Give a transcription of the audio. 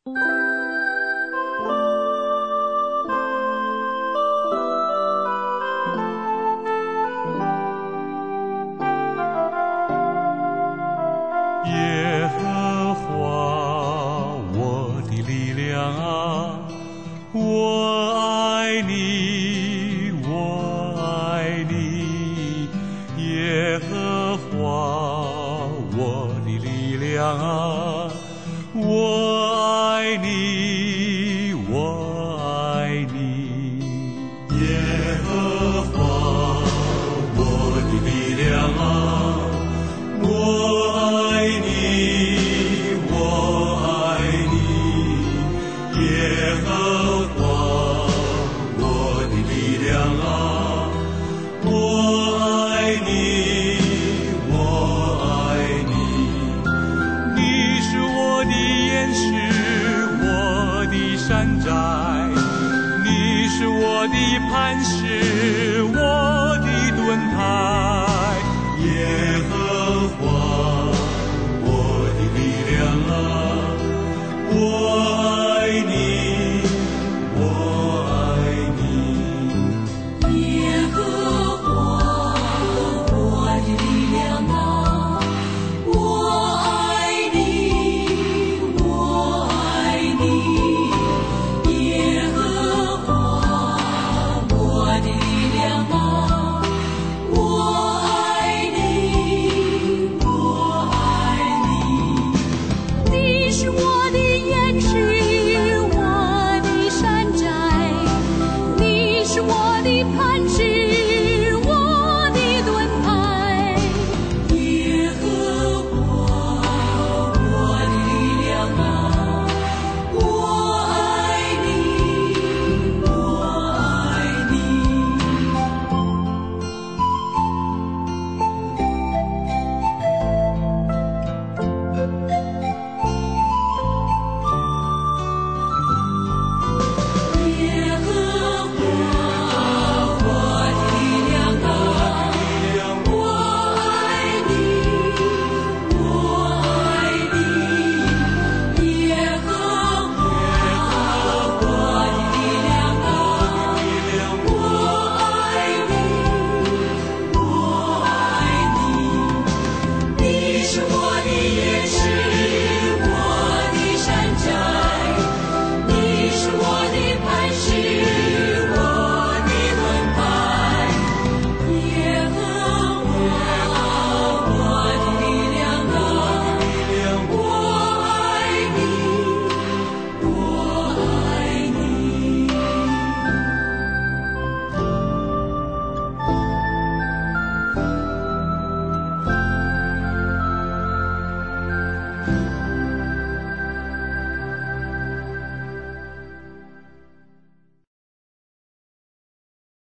耶和华我的力量啊，我爱你，我爱你。耶和华我的力量啊，我爱你，我爱你。耶和华我的力量啊，我爱你，我爱你。耶和华我的力量啊，我爱你，我爱你。你是我的岩石，我的山寨，你是我的磐石，我的盾牌。耶和华我的力量啊，我